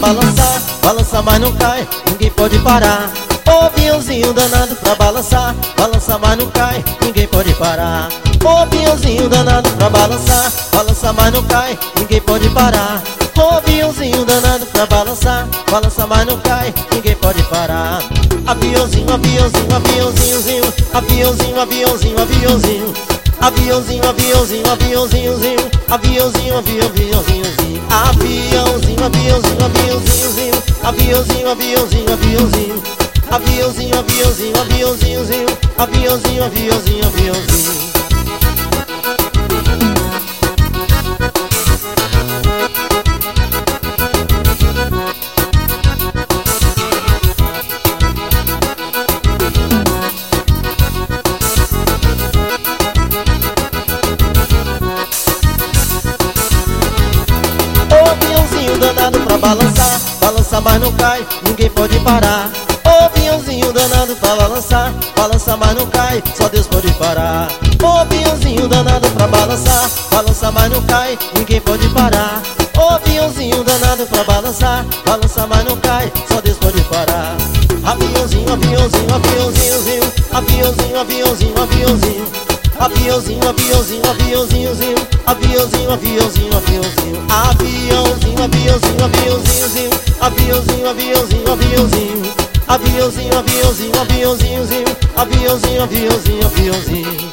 balançar, balança mas não cai, ninguém pode parar. Ô peãozinho danado pra balançar, balança mas não cai, ninguém pode parar. Ô peãozinho danado pra balançar, balança mas não cai, ninguém pode parar. Ô peãozinho danado pra balançar, balança mas não cai, ninguém pode parar. Aviãozinho, aviãozinho, aviãozinhozinho, aviãozinho, aviãozinho, aviãozinho. Aviãozinho, aviãozinho, aviãozinhozinho, aviãozinho, aviãozinhozinho. Aviãozinho, aviãozinho, aviãozinhozinho, aviãozinho, aviãozinho, aviãozinho. Aviãozinho, aviãozinho, aviãozinhozinho, aviãozinho, aviãozinho, aviãozinho. Danado pra balançar, balança mas não cai, ninguém pode parar. Ô peãozinho danado pra balançar, balança mas não cai, só Deus pode parar. Ô peãozinho danado pra balançar, balança mas não cai, ninguém pode parar. Ô peãozinho danado pra balançar, balança mas não cai, só Deus pode parar. Aviãozinho, aviãozinho, aviãozinhozinho, aviãozinho, aviãozinho, aviãozinho. Aviãozinho, aviãozinho, aviãozinhozinho, aviãozinho, aviãozinho, aviãozinho. Aviãozinho, aviãozinho, aviãozinhozinho, aviãozinho, aviãozinho, aviãozinho. Aviãozinho, aviãozinho, aviãozinhozinho, aviãozinho, aviãozinho, aviãozinho.